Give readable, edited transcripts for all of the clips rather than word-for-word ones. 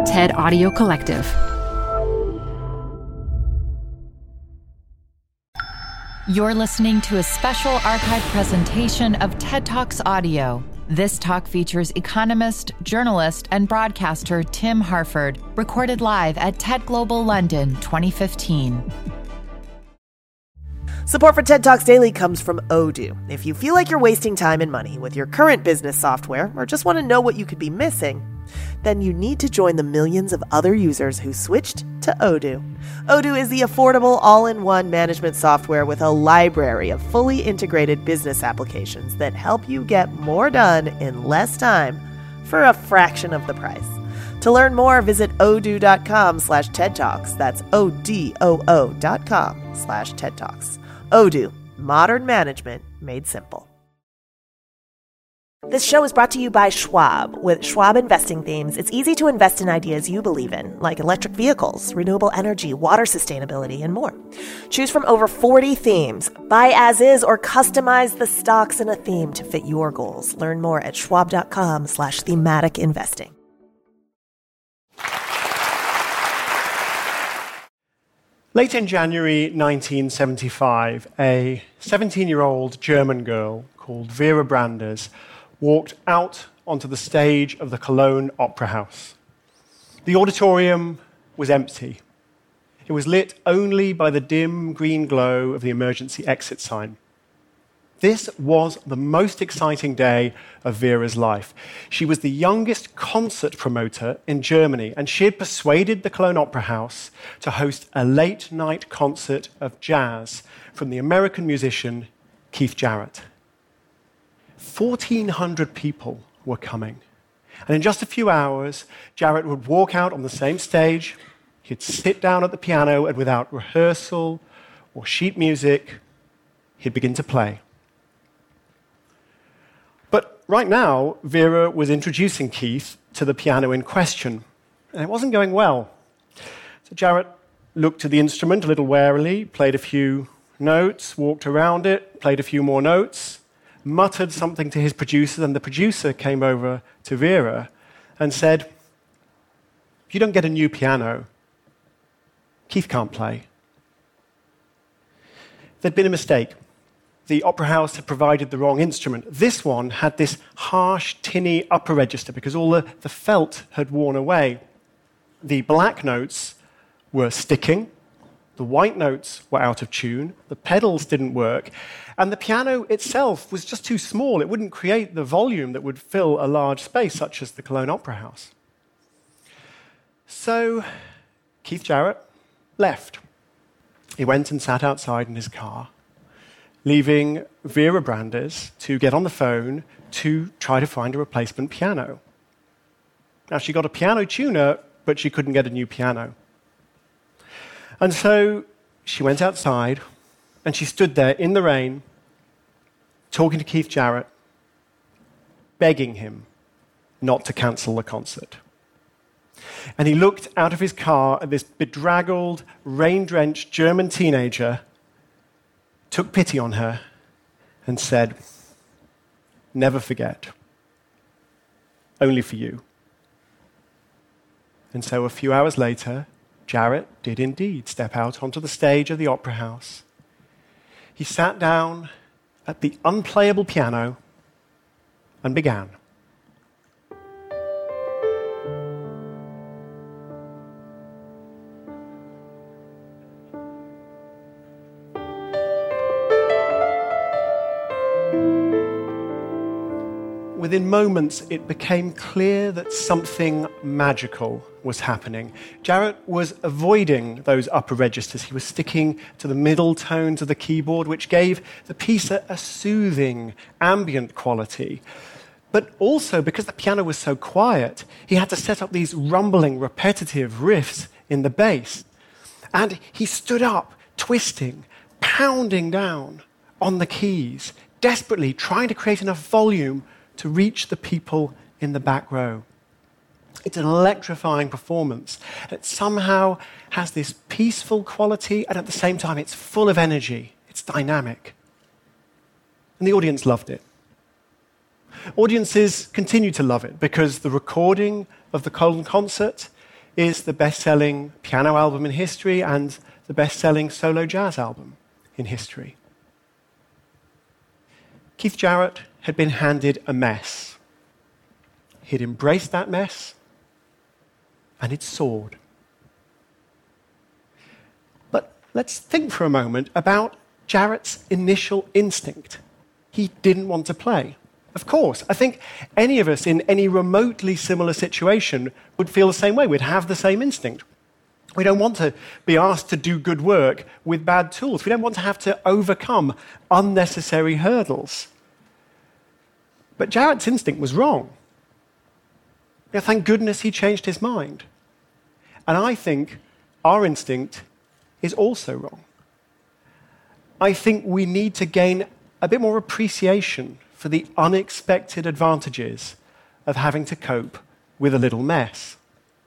TED Audio Collective. You're listening to a special archive presentation of TED Talks Audio. This talk features economist, journalist, and broadcaster Tim Harford, recorded live at TED Global London 2015. Support for TED Talks Daily comes from Odoo. If you feel like you're wasting time and money with your current business software, or just want to know what you could be missing, then you need to join the millions of other users who switched to Odoo. Odoo is the affordable all-in-one management software with a library of fully integrated business applications that help you get more done in less time for a fraction of the price. To learn more, visit odoo.com/TED Talks. That's ODOO.com/TED Talks. Odoo, modern management made simple. This show is brought to you by Schwab. With Schwab investing themes, it's easy to invest in ideas you believe in, like electric vehicles, renewable energy, water sustainability, and more. Choose from over 40 themes. Buy as is or customize the stocks in a theme to fit your goals. Learn more at schwab.com/thematic investing. Late in January 1975, a 17-year-old German girl called Vera Branders walked out onto the stage of the Cologne Opera House. The auditorium was empty. It was lit only by the dim green glow of the emergency exit sign. This was the most exciting day of Vera's life. She was the youngest concert promoter in Germany, and she had persuaded the Cologne Opera House to host a late-night concert of jazz from the American musician Keith Jarrett. 1,400 people were coming, and in just a few hours, Jarrett would walk out on the same stage, he'd sit down at the piano, and without rehearsal or sheet music, he'd begin to play. But right now, Vera was introducing Keith to the piano in question, and it wasn't going well. So Jarrett looked at the instrument a little warily, played a few notes, walked around it, played a few more notes, muttered something to his producer, and the producer came over to Vera and said, "If you don't get a new piano, Keith can't play." There'd been a mistake. The opera house had provided the wrong instrument. This one had this harsh, tinny upper register because all the felt had worn away. The black notes were sticking, the white notes were out of tune, the pedals didn't work, and the piano itself was just too small. It wouldn't create the volume that would fill a large space, such as the Cologne Opera House. So Keith Jarrett left. He went and sat outside in his car, leaving Vera Branders to get on the phone to try to find a replacement piano. Now, she got a piano tuner, but she couldn't get a new piano. And so she went outside, and she stood there in the rain, talking to Keith Jarrett, begging him not to cancel the concert. And he looked out of his car at this bedraggled, rain-drenched German teenager, took pity on her, and said, "Never forget. Only for you." And so a few hours later, Jarrett did indeed step out onto the stage of the opera house. He sat down at the unplayable piano and began. Within moments, it became clear that something magical was happening. Jarrett was avoiding those upper registers. He was sticking to the middle tones of the keyboard, which gave the piece a soothing, ambient quality. But also, because the piano was so quiet, he had to set up these rumbling, repetitive riffs in the bass. And he stood up, twisting, pounding down on the keys, desperately trying to create enough volume to reach the people in the back row. It's an electrifying performance. It somehow has this peaceful quality, and at the same time, it's full of energy. It's dynamic. And the audience loved it. Audiences continue to love it because the recording of the Cologne concert is the best-selling piano album in history and the best-selling solo jazz album in history. Keith Jarrett had been handed a mess. He'd embraced that mess, and it soared. But let's think for a moment about Jarrett's initial instinct. He didn't want to play. Of course, I think any of us in any remotely similar situation would feel the same way. We'd have the same instinct. We don't want to be asked to do good work with bad tools. We don't want to have to overcome unnecessary hurdles. But Jarrett's instinct was wrong. Now, thank goodness he changed his mind. And I think our instinct is also wrong. I think we need to gain a bit more appreciation for the unexpected advantages of having to cope with a little mess.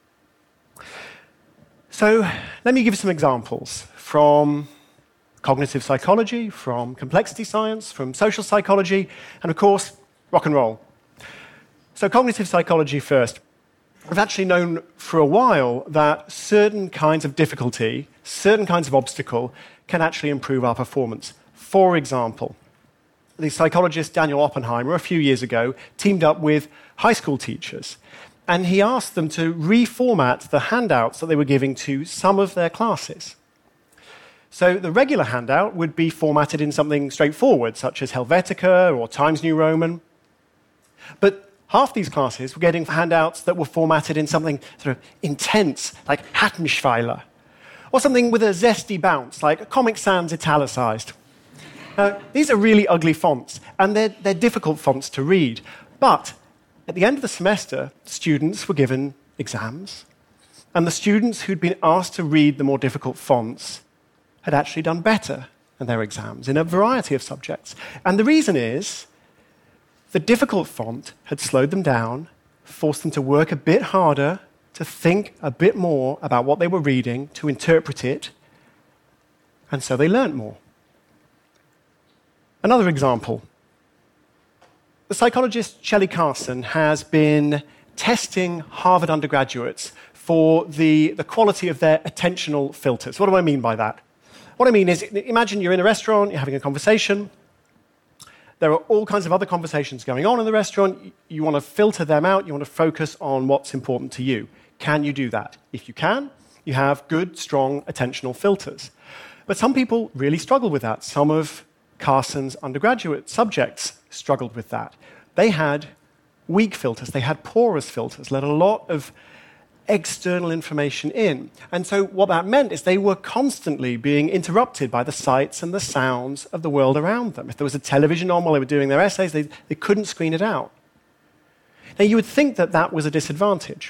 So let me give you some examples from cognitive psychology, from complexity science, from social psychology, and of course, rock and roll. So cognitive psychology first. We've actually known for a while that certain kinds of difficulty, certain kinds of obstacle, can actually improve our performance. For example, the psychologist Daniel Oppenheimer, a few years ago, teamed up with high school teachers, and he asked them to reformat the handouts that they were giving to some of their classes. So the regular handout would be formatted in something straightforward, such as Helvetica or Times New Roman. But half these classes were getting handouts that were formatted in something sort of intense, like Hattenschweiler, or something with a zesty bounce, like Comic Sans italicized. Now, these are really ugly fonts, and they're difficult fonts to read. But at the end of the semester, students were given exams, and the students who'd been asked to read the more difficult fonts had actually done better in their exams in a variety of subjects. And the reason is the difficult font had slowed them down, forced them to work a bit harder, to think a bit more about what they were reading, to interpret it, and so they learnt more. Another example. The psychologist Shelley Carson has been testing Harvard undergraduates for the quality of their attentional filters. What do I mean by that? What I mean is, imagine you're in a restaurant, you're having a conversation. There are all kinds of other conversations going on in the restaurant. You want to filter them out. You want to focus on what's important to you. Can you do that? If you can, you have good, strong attentional filters. But some people really struggle with that. Some of Carson's undergraduate subjects struggled with that. They had weak filters. They had porous filters, let a lot of external information in. And so what that meant is they were constantly being interrupted by the sights and the sounds of the world around them. If there was a television on while they were doing their essays, they couldn't screen it out. Now, you would think that that was a disadvantage.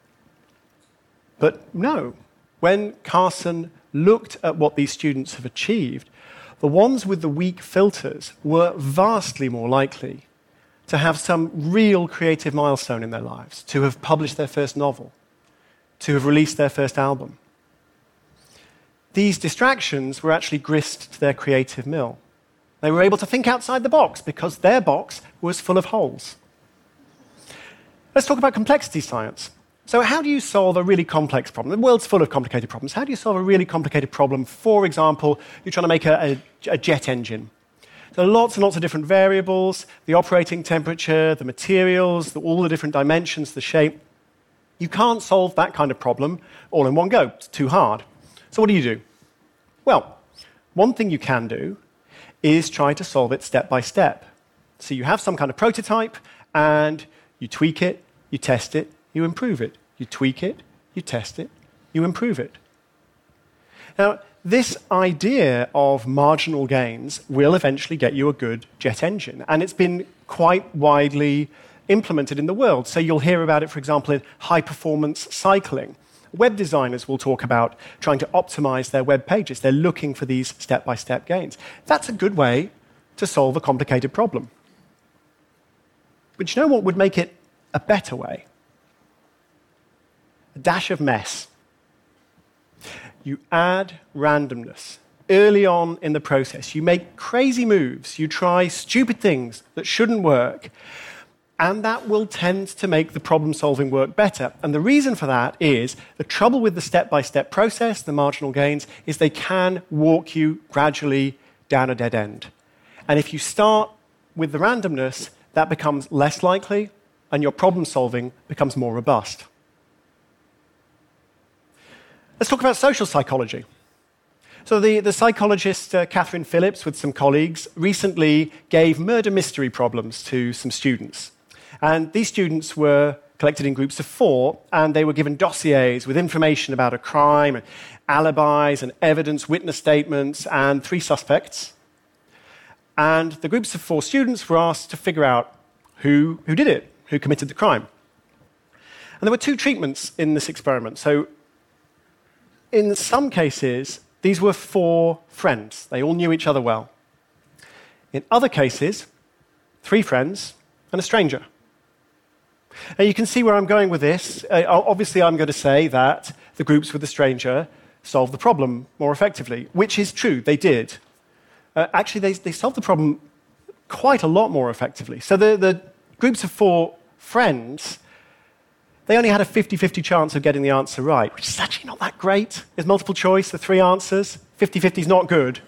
But no. When Carson looked at what these students have achieved, the ones with the weak filters were vastly more likely to have some real creative milestone in their lives, to have published their first novel, to have released their first album. These distractions were actually grist to their creative mill. They were able to think outside the box because their box was full of holes. Let's talk about complexity science. So how do you solve a really complex problem? The world's full of complicated problems. How do you solve a really complicated problem? For example, you're trying to make a jet engine. There are lots and lots of different variables, the operating temperature, the materials, all the different dimensions, the shape. You can't solve that kind of problem all in one go. It's too hard. So what do? Well, one thing you can do is try to solve it step by step. So you have some kind of prototype, and you tweak it, you test it, you improve it. You tweak it, you test it, you improve it. Now, this idea of marginal gains will eventually get you a good jet engine, and it's been quite widely implemented in the world. So you'll hear about it, for example, in high-performance cycling. Web designers will talk about trying to optimize their web pages. They're looking for these step-by-step gains. That's a good way to solve a complicated problem. But you know what would make it a better way? A dash of mess. You add randomness early on in the process. You make crazy moves. You try stupid things that shouldn't work. And that will tend to make the problem-solving work better. And the reason for that is the trouble with the step-by-step process, the marginal gains, is they can walk you gradually down a dead end. And if you start with the randomness, that becomes less likely, and your problem-solving becomes more robust. Let's talk about social psychology. So the psychologist Catherine Phillips, with some colleagues, recently gave murder mystery problems to some students. And these students were collected in groups of 4, and they were given dossiers with information about a crime, and alibis and evidence, witness statements, and 3 suspects. And the groups of 4 students were asked to figure out who did it, who committed the crime. And there were 2 treatments in this experiment. So in some cases, these were 4 friends. They all knew each other well. In other cases, 3 friends and a stranger. Now you can see where I'm going with this. Obviously, I'm going to say that the groups with the stranger solved the problem more effectively, which is true, they did. Actually, they solved the problem quite a lot more effectively. So the groups of 4 friends, they only had a 50-50 chance of getting the answer right, which is actually not that great. There's multiple choice, the 3 answers. 50-50 is not good.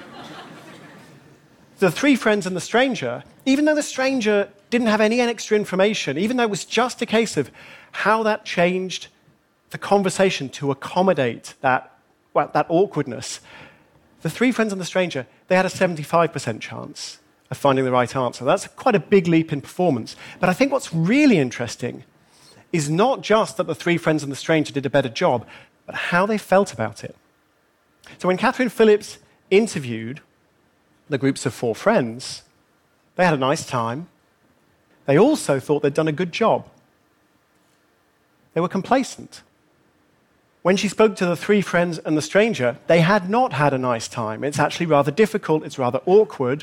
The 3 friends and the stranger, even though the stranger didn't have any extra information, even though it was just a case of how that changed the conversation to accommodate that awkwardness, the 3 friends and the stranger, they had a 75% chance of finding the right answer. That's quite a big leap in performance. But I think what's really interesting is not just that the 3 friends and the stranger did a better job, but how they felt about it. So when Catherine Phillips interviewed the groups of 4 friends, they had a nice time. They also thought they'd done a good job. They were complacent. When she spoke to the 3 friends and the stranger, they had not had a nice time. It's actually rather difficult, it's rather awkward,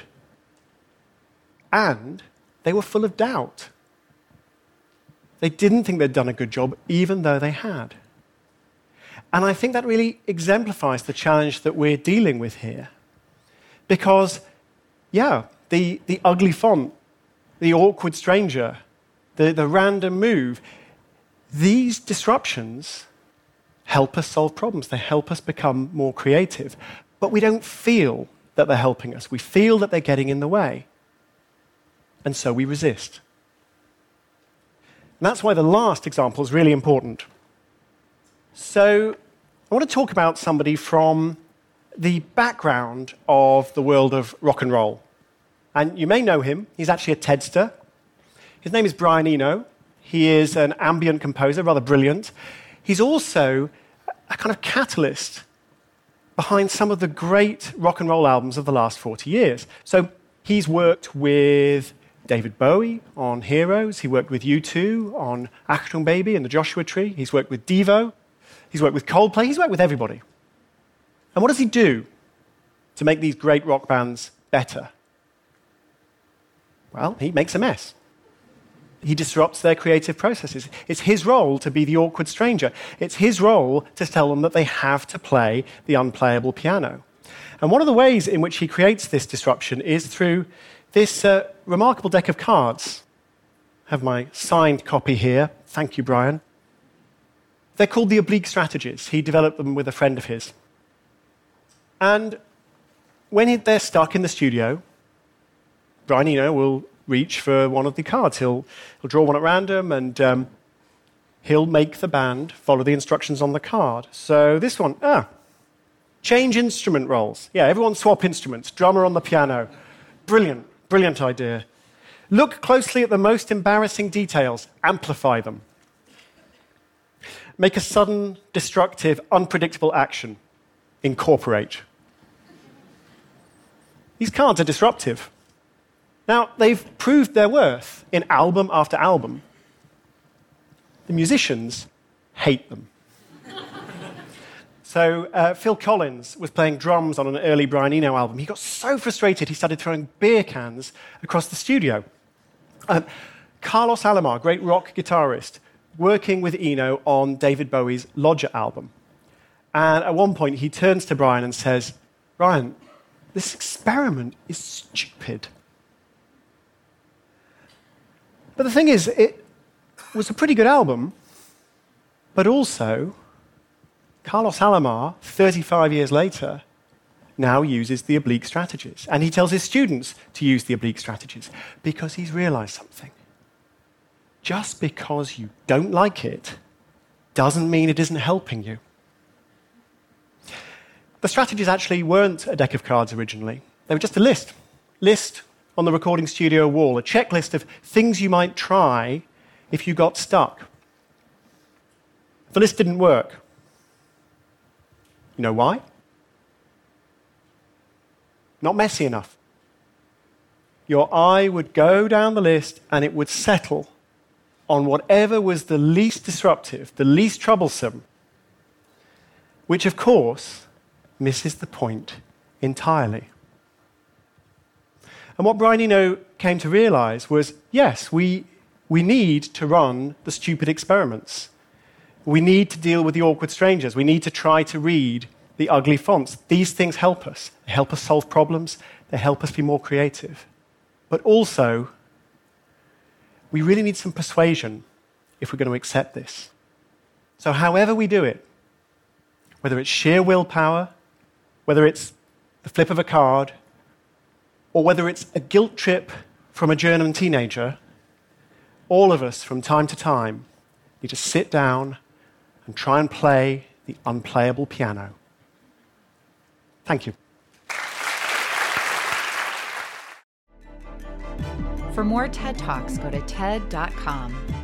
and they were full of doubt. They didn't think they'd done a good job, even though they had. And I think that really exemplifies the challenge that we're dealing with here. Because, the ugly font, the awkward stranger, the random move, these disruptions help us solve problems. They help us become more creative. But we don't feel that they're helping us. We feel that they're getting in the way. And so we resist. And that's why the last example is really important. So I want to talk about somebody from the background of the world of rock and roll. And you may know him. He's actually a TEDster. His name is Brian Eno. He is an ambient composer, rather brilliant. He's also a kind of catalyst behind some of the great rock and roll albums of the last 40 years. So he's worked with David Bowie on Heroes. He worked with U2 on Achtung Baby and the Joshua Tree. He's worked with Devo. He's worked with Coldplay. He's worked with everybody. And what does he do to make these great rock bands better? Well, he makes a mess. He disrupts their creative processes. It's his role to be the awkward stranger. It's his role to tell them that they have to play the unplayable piano. And one of the ways in which he creates this disruption is through this remarkable deck of cards. I have my signed copy here. Thank you, Brian. They're called the Oblique Strategies. He developed them with a friend of his. And when they're stuck in the studio, Brian Eno will reach for one of the cards. He'll draw one at random, and he'll make the band follow the instructions on the card. So this one, change instrument roles. Yeah, everyone swap instruments. Drummer on the piano. Brilliant, brilliant idea. Look closely at the most embarrassing details. Amplify them. Make a sudden, destructive, unpredictable action. Incorporate. These cards are disruptive. Now, they've proved their worth in album after album. The musicians hate them. So Phil Collins was playing drums on an early Brian Eno album. He got so frustrated, he started throwing beer cans across the studio. Carlos Alomar, great rock guitarist, working with Eno on David Bowie's Lodger album. And at one point, he turns to Brian and says, "Brian, this experiment is stupid." But the thing is, it was a pretty good album, but also Carlos Alomar, 35 years later, now uses the oblique strategies. And he tells his students to use the oblique strategies because he's realized something. Just because you don't like it doesn't mean it isn't helping you. The strategies actually weren't a deck of cards originally. They were just a list on the recording studio wall, a checklist of things you might try if you got stuck. The list didn't work. You know why? Not messy enough. Your eye would go down the list and it would settle on whatever was the least disruptive, the least troublesome, which of course misses the point entirely. And what Brian Eno came to realize was, yes, we need to run the stupid experiments. We need to deal with the awkward strangers. We need to try to read the ugly fonts. These things help us. They help us solve problems. They help us be more creative. But also, we really need some persuasion if we're going to accept this. So however we do it, whether it's sheer willpower, whether it's the flip of a card, or whether it's a guilt trip from a German teenager, all of us from time to time need to sit down and try and play the unplayable piano. Thank you. For more TED Talks, go to TED.com.